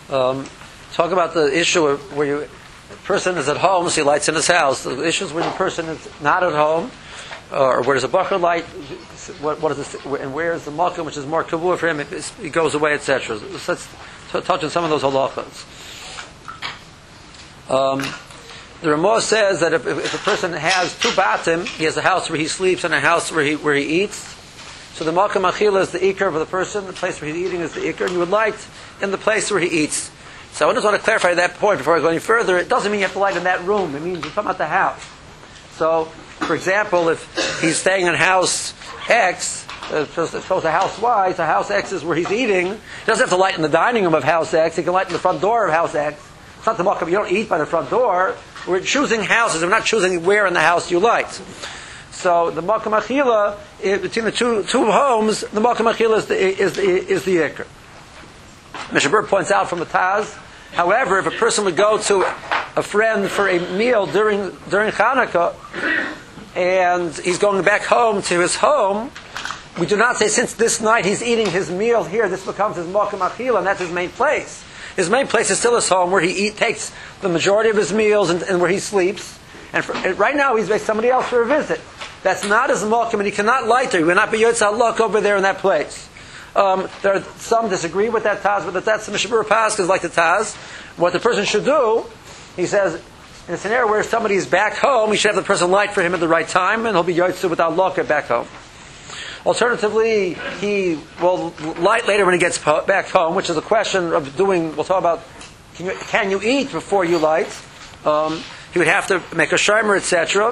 Talk about the issue where a person is at home, so he lights in his house. The issue is when the person is not at home, or where there's a Bachar light, what is this, and where is the Malkum, which is more kavua for him, it goes away, etc. So let's touch on some of those halachas. The Ramah says that if a person has two batim, he has a house where he sleeps and a house where he eats. So the Malkum Achila is the ikar of the person, the place where he's eating is the ikar, and you would light in the place where he eats. So I just want to clarify that point before I go any further. It doesn't mean you have to light in that room. It means you're talking about the house. So, for example, if he's staying in house X, suppose a house Y, so house X is where he's eating, he doesn't have to light in the dining room of house X, he can light in the front door of house X. It's not the Malkum, you don't eat by the front door. We're choosing houses, we're not choosing where in the house you light. So the Malkum Achila, between the two homes, the Malkum Achila is the ikar. Mishnah Berurah points out from the Taz, however, if a person would go to a friend for a meal during Chanukah, and he's going back home to his home, we do not say since this night he's eating his meal here, this becomes his Malkum Achila, and that's his main place. His main place is still his home, where he takes the majority of his meals and where he sleeps. And right now he's with somebody else for a visit. That's not his Malkum, and he cannot light there. He will not be Yotzei Halak over there in that place. There are some disagree with that Taz, but that's the Mishnah Berurah Paschal is like the Taz. What the person should do, he says, in a scenario where somebody is back home, he should have the person light for him at the right time, and he'll be Yotzei without Halak back home. Alternatively, he will light later when he gets back home, which is a question of doing, we'll talk about, can you eat before you light? He would have to make a shimer, etc.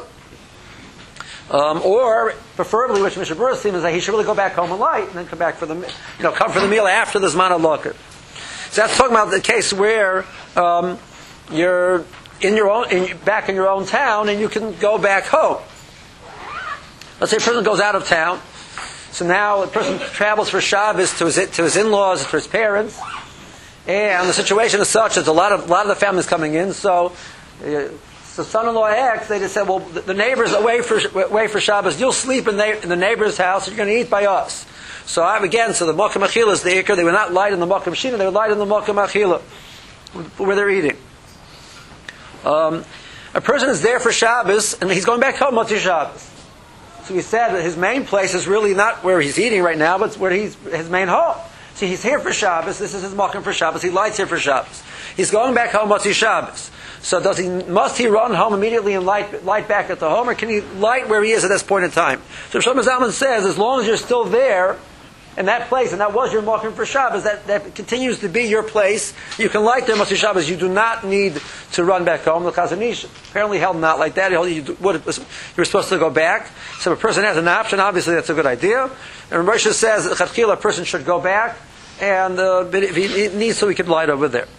Or, preferably, which Mishnah Berurah seems is that he should really go back home and light, and then come back for the, come for the meal after the Zman HaLakar. So that's talking about the case where you're back in your own town, and you can go back home. Let's say a person goes out of town. So now a person travels for Shabbos to his in-laws, to his parents, and the situation is such that a lot of the family's coming in. So son-in-law X, they just said, well, the neighbor's away for Shabbos. You'll sleep in the neighbor's house, and you're going to eat by us. So the Malkum Achila is the ikar. They would not light in the Malkum Shina, they would light in the Malkum Achila, where they're eating. A person is there for Shabbos, and he's going back home Motzei Shabbos. So he said that his main place is really not where he's eating right now, but it's where his main home. So he's here for Shabbos. This is his Malkum for Shabbos. He lights here for Shabbos. He's going back home Motzei Shabbos. So must he run home immediately and light back at the home, or can he light where he is at this point in time? So Shlomo Zalman says, as long as you're still there in that place, and that was your Malkum for Shabbos, that continues to be your place, you can light there Motzei Shabbos. You do not need to run back home. The Chazon Ish apparently held not like that. You were supposed to go back. So if a person has an option, obviously that's a good idea. And Moshe says that Chatchila, a person should go back, and if he needs to, he could light over there.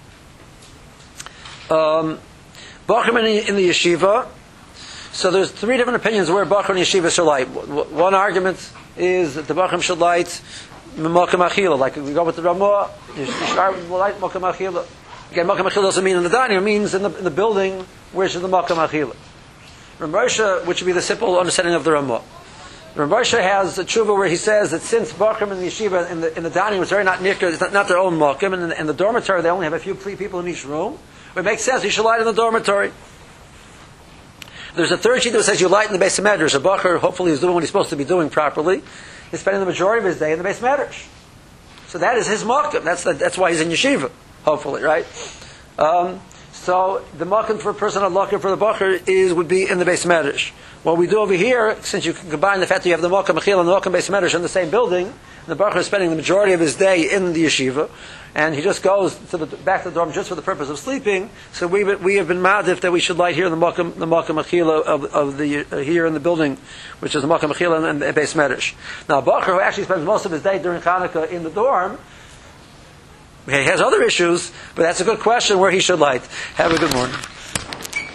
Bachrim in the yeshiva. So there's three different opinions where Bachrim in yeshiva should light. One argument is that the Bachrim should light Malkum Achila, like we go with the Ramah, Yishar will light Malkum Achila. Again, Malkum Achila doesn't mean in the dining room, it means in the building which is the Malkum Achila. Rav Moshe, which would be the simple understanding of the Ramah. Rav Moshe has a tshuva where he says that since Bachrim in the yeshiva, in the dining room, it's very not nikkur, it's not their own Malkum, and in the dormitory they only have a few people in each room. It makes sense, you should light in the dormitory. There's a third sheet that says you light in the Beis Medrash. A Bachar, hopefully, is doing what he's supposed to be doing properly. He's spending the majority of his day in the Beis Medrash. So that is his Malkum. That's why he's in yeshiva, hopefully, right? So the Malkum for a person, a Malkum for the Bachar would be in the Beis Medrash. What we do over here, since you can combine the fact that you have the Malkum Achil and the Malkum Beis Medrash in the same building, and the Bachar is spending the majority of his day in the yeshiva, and he just goes back to the dorm just for the purpose of sleeping. So we have been ma'adif that we should light here the Malkum Achila of the here in the building, which is the Malkum Achila and the Beis Medrash. Now, Bachar, who actually spends most of his day during Chanukah in the dorm, he has other issues, but that's a good question where he should light. Have a good morning.